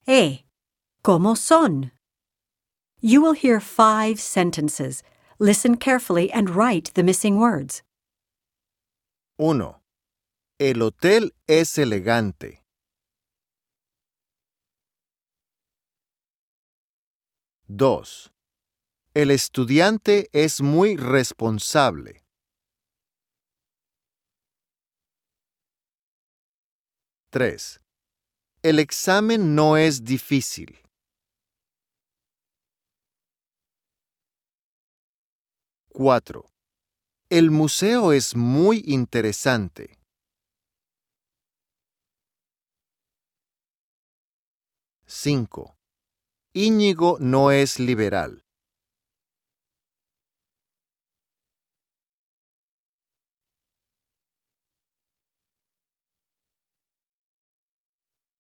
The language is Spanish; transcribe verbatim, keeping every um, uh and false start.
E. ¿Cómo son? You will hear five sentences. Listen carefully and write the missing words. uno. El hotel es elegante. dos. El estudiante es muy responsable. tres. El examen no es difícil. cuatro. El museo es muy interesante. cinco. Íñigo no es liberal.